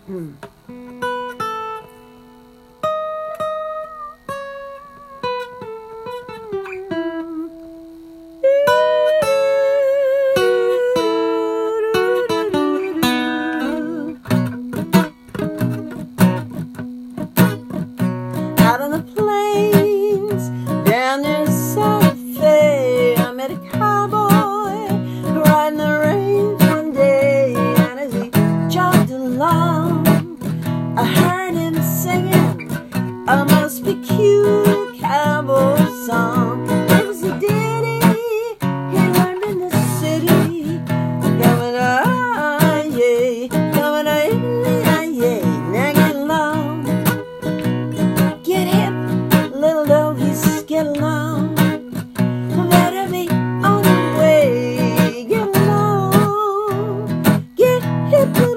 Out on the plains, down near Santa Fe, I met a cowboy riding the range one day, and as he jogged along, I heard him singing a most peculiar cowboy song. It was a ditty he learned in the city, coming yay, coming yay, now get along. Get hip, little doggies, get along. Better be on the way. Get along. Get hip.